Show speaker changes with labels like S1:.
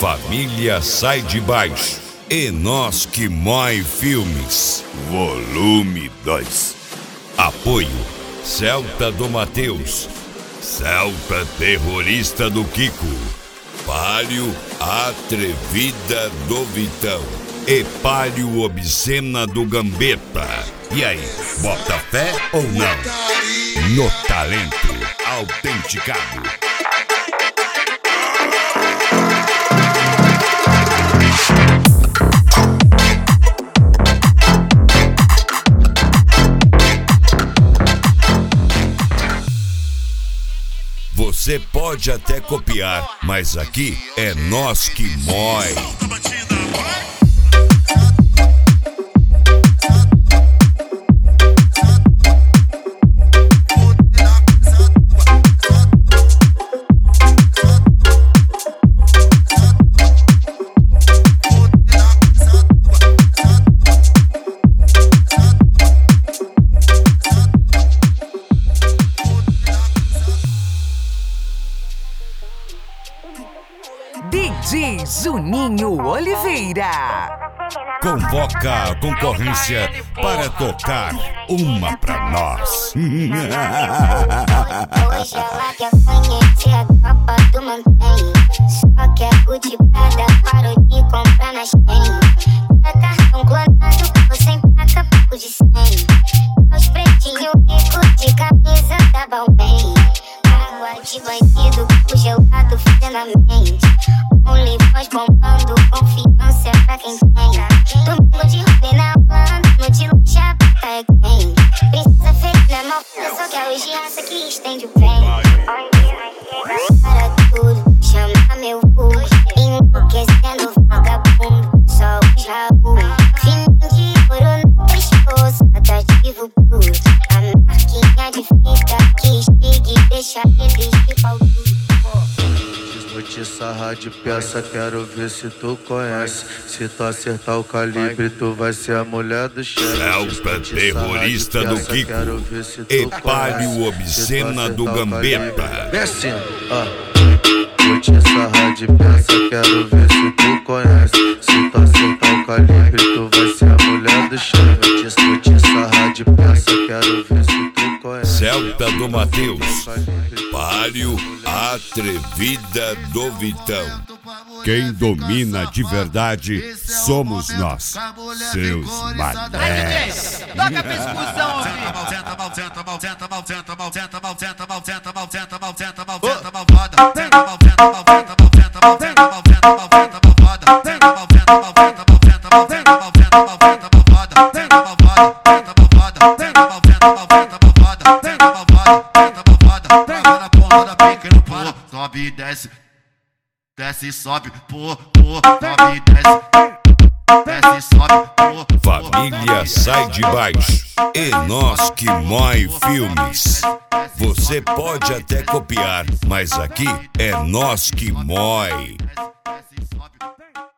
S1: Família Sai de Baixo e Nós que Mói Filmes, volume 2. Apoio Celta do Mateus, Celta Terrorista do Kiko, Palio Atrevida do Vitão e Palio Obscena do Gambetta. E aí, bota fé ou não? No talento autenticado. Você pode até copiar, mas aqui é nós que mói.
S2: DJ Juninho Oliveira
S1: convoca a concorrência para tocar uma pra nós.
S3: Hoje ela quer conhecer a tropa do Mantém. Só quer cuticada, parou de comprar na Shein. É cartão clonado, sem placa, papo de 100. Os pretinhos ricos de camisa da Balmain. Água de bandido, gelado finamente. Only voz bombando, confiança é pra quem tem. Domingo de rolê na Holanda, no de luxo é quem. Princesa feita na malfada, só que a hoje raça que estende o bem. Para tudo, chama meu vulgo, enlouquecendo vagabundo, só o jabu. Fininho de ouro no pescoço, atrativo puro. A marquinha de fita que chega e deixa eles de pau duro.
S4: Vou te sarrar de peça, quero ver se tu conhece. Se tu acertar o calibre, tu vai ser a mulher do chefe.
S1: Celta Terrorista do Kiko e Palio Obscena do Gambetta.
S4: É assim, Vou te sarrar de peça, quero ver se tu conhece. Se tu acertar o calibre, tu vai ser a mulher do chefe. Vou te sarrar de peça, quero ver se tu conhece.
S1: Celta do Mateus, Palio Atrevida do Vitão. Quem domina de verdade somos nós, seus manés.
S5: Toca pra expulsão,
S6: Sobe e desce, desce e sobe, sobe e desce, desce e sobe,
S1: Família Sai de Baixo e Nós que Mói Filmes. Você pode até copiar, mas aqui é nós que mói.
S6: desce e sobe.